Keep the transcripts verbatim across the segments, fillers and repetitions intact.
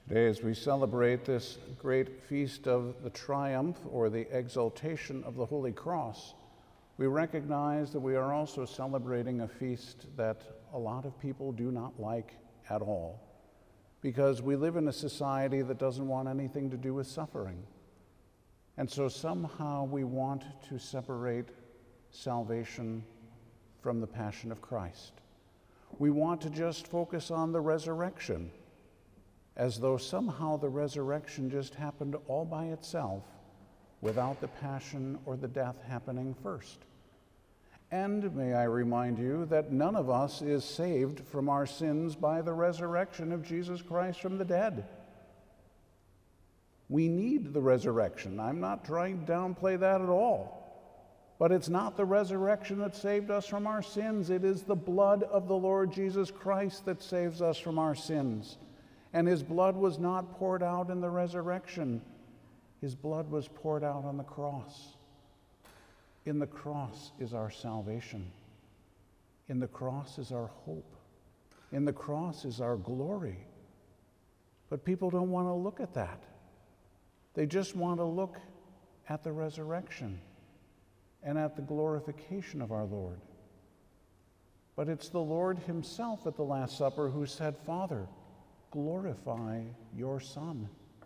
Today, as we celebrate this great feast of the triumph or the exaltation of the Holy Cross, we recognize that we are also celebrating a feast that a lot of people do not like at all, because we live in a society that doesn't want anything to do with suffering. And so somehow we want to separate salvation from the passion of Christ. We want to just focus on the resurrection, as though somehow the resurrection just happened all by itself without the passion or the death happening first. And may I remind you that none of us is saved from our sins by the resurrection of Jesus Christ from the dead. We need the resurrection. I'm not trying to downplay that at all. But it's not the resurrection that saved us from our sins. It is the blood of the Lord Jesus Christ that saves us from our sins. And his blood was not poured out in the resurrection. His blood was poured out on the cross. In the cross is our salvation. In the cross is our hope. In the cross is our glory. But people don't want to look at that. They just want to look at the resurrection and at the glorification of our Lord. But it's the Lord himself at the Last Supper who said, "Father, glorify your Son."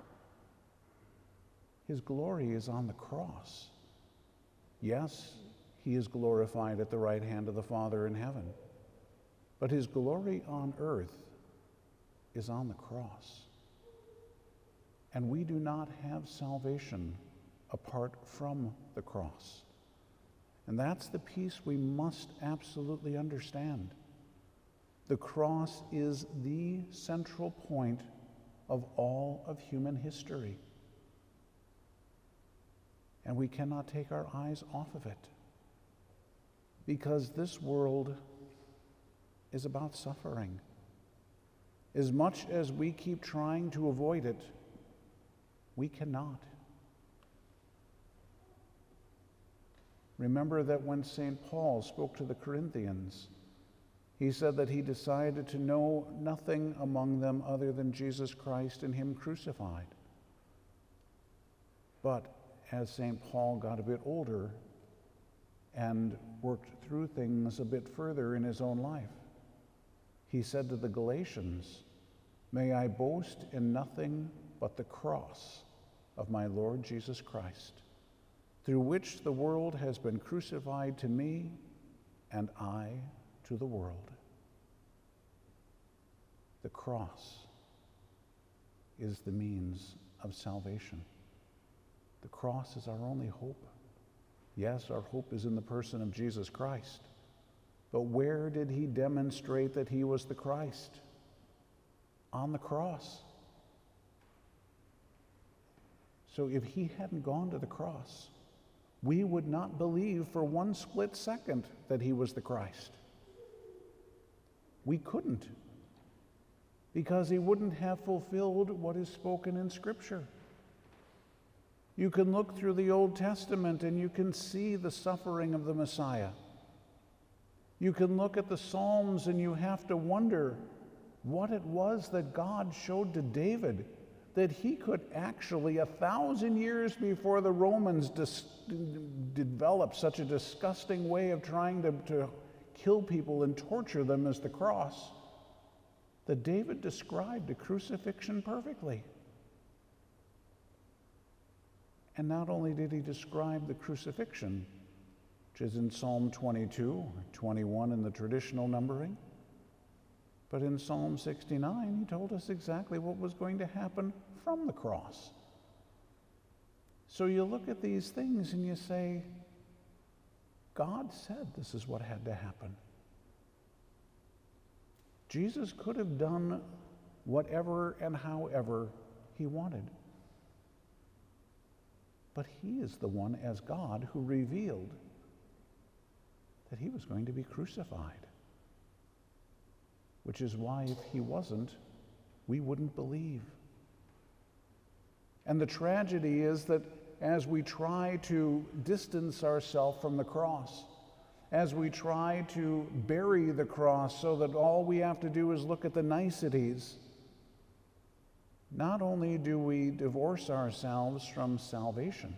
His glory is on the cross. Yes, he is glorified at the right hand of the Father in heaven, but his glory on earth is on the cross. And we do not have salvation apart from the cross. And that's the piece we must absolutely understand. The cross is the central point of all of human history. And we cannot take our eyes off of it, because this world is about suffering. As much as we keep trying to avoid it, we cannot. Remember that when Saint Paul spoke to the Corinthians, he said that he decided to know nothing among them other than Jesus Christ and him crucified. But as Saint Paul got a bit older and worked through things a bit further in his own life, he said to the Galatians, "May I boast in nothing but the cross of my Lord Jesus Christ, through which the world has been crucified to me and I to the world." The cross is the means of salvation. The cross is our only hope. Yes, our hope is in the person of Jesus Christ. But where did he demonstrate that he was the Christ? On the cross. So if he hadn't gone to the cross, we would not believe for one split second that he was the Christ. We couldn't, because he wouldn't have fulfilled what is spoken in Scripture. You can look through the Old Testament and you can see the suffering of the Messiah. You can look at the Psalms and you have to wonder what it was that God showed to David, that he could actually, a thousand years before the Romans dis- developed such a disgusting way of trying to, to kill people and torture them as the cross, that David described the crucifixion perfectly. And not only did he describe the crucifixion, which is in Psalm twenty-two, or twenty-one in the traditional numbering, but in Psalm sixty-nine, he told us exactly what was going to happen from the cross. So you look at these things and you say, God said this is what had to happen. Jesus could have done whatever and however he wanted. But he is the one, as God, who revealed that he was going to be crucified. Which is why if he wasn't, we wouldn't believe. And the tragedy is that as we try to distance ourselves from the cross, as we try to bury the cross so that all we have to do is look at the niceties, not only do we divorce ourselves from salvation,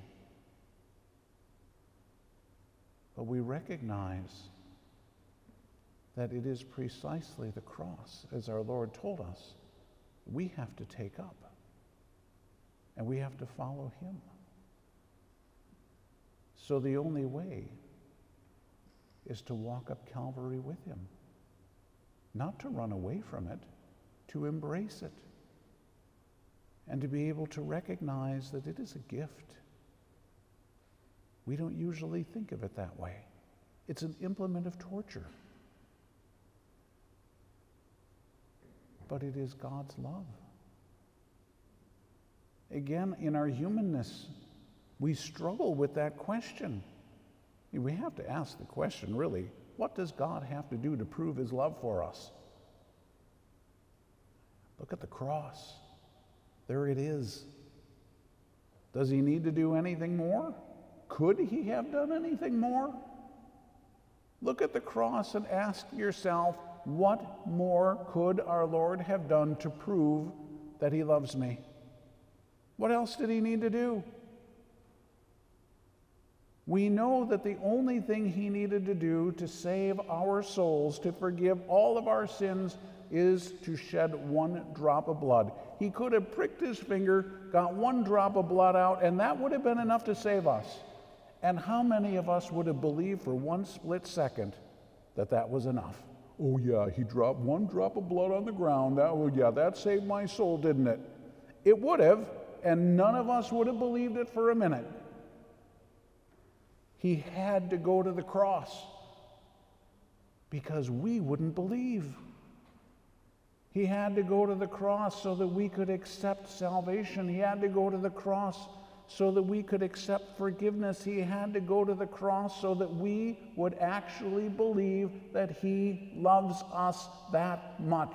but we recognize that it is precisely the cross, as our Lord told us, we have to take up, and we have to follow him. So the only way is to walk up Calvary with him, not to run away from it, to embrace it, and to be able to recognize that it is a gift. We don't usually think of it that way. It's an implement of torture. But it is God's love. Again, in our humanness, we struggle with that question. We have to ask the question, really, what does God have to do to prove his love for us? Look at the cross. There it is. Does he need to do anything more? Could he have done anything more? Look at the cross and ask yourself, what more could our Lord have done to prove that he loves me? What else did he need to do? We know that the only thing he needed to do to save our souls, to forgive all of our sins, is to shed one drop of blood. He could have pricked his finger, got one drop of blood out, and that would have been enough to save us. And how many of us would have believed for one split second that that was enough? Oh yeah, he dropped one drop of blood on the ground. That, oh yeah, that saved my soul, didn't it? It would have, and none of us would have believed it for a minute. He had to go to the cross because we wouldn't believe. He had to go to the cross so that we could accept salvation. He had to go to the cross so that we could accept forgiveness. He had to go to the cross so that we would actually believe that he loves us that much.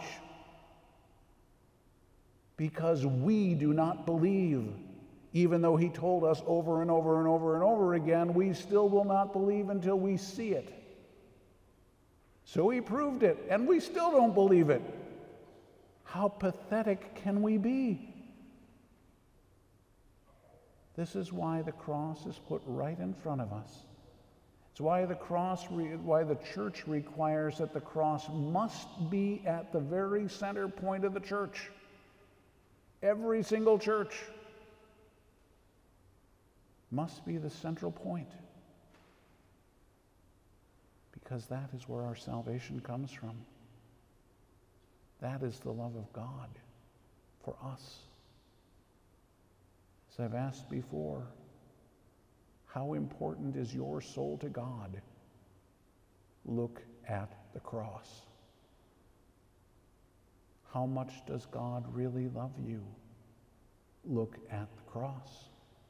Because we do not believe. Even though he told us over and over and over and over again, we still will not believe until we see it. So he proved it, and we still don't believe it. How pathetic can we be? This is why the cross is put right in front of us. It's why the cross, why the church requires that the cross must be at the very center point of the church. Every single church must be the central point, because that is where our salvation comes from. That is the love of God for us. As I've asked before, how important is your soul to God? Look at the cross. How much does God really love you? Look at the cross.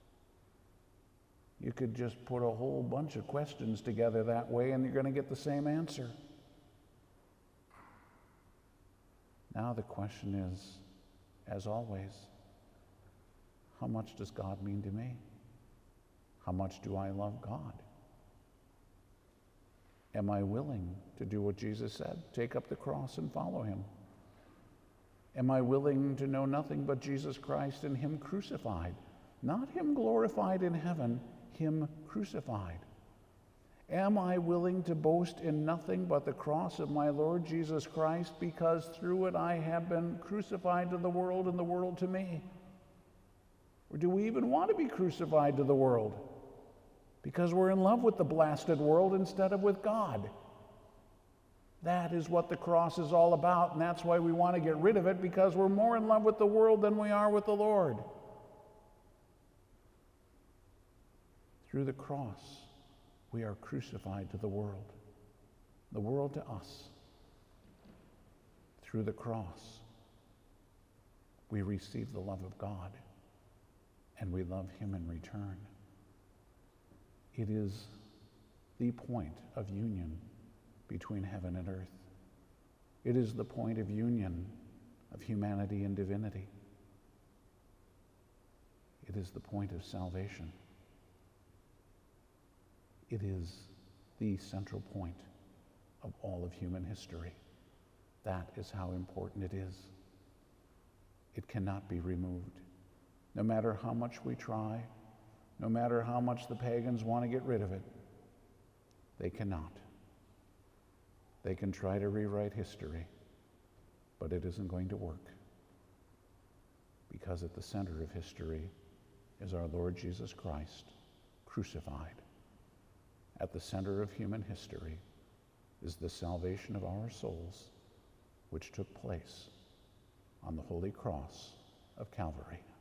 You could just put a whole bunch of questions together that way and you're going to get the same answer. Now the question is, as always, how much does God mean to me? How much do I love God? Am I willing to do what Jesus said? Take up the cross and follow him. Am I willing to know nothing but Jesus Christ and him crucified? Not him glorified in heaven, him crucified. Am I willing to boast in nothing but the cross of my Lord Jesus Christ, because through it I have been crucified to the world and the world to me? Or do we even want to be crucified to the world? Because we're in love with the blasted world instead of with God. That is what the cross is all about, and that's why we want to get rid of it, because we're more in love with the world than we are with the Lord. Through the cross, we are crucified to the world, the world to us. Through the cross, we receive the love of God, and we love him in return. It is the point of union between heaven and earth. It is the point of union of humanity and divinity. It is the point of salvation. It is the central point of all of human history. That is how important it is. It cannot be removed. No matter how much we try, no matter how much the pagans want to get rid of it, they cannot. They can try to rewrite history, but it isn't going to work. Because at the center of history is our Lord Jesus Christ, crucified. At the center of human history is the salvation of our souls, which took place on the holy cross of Calvary.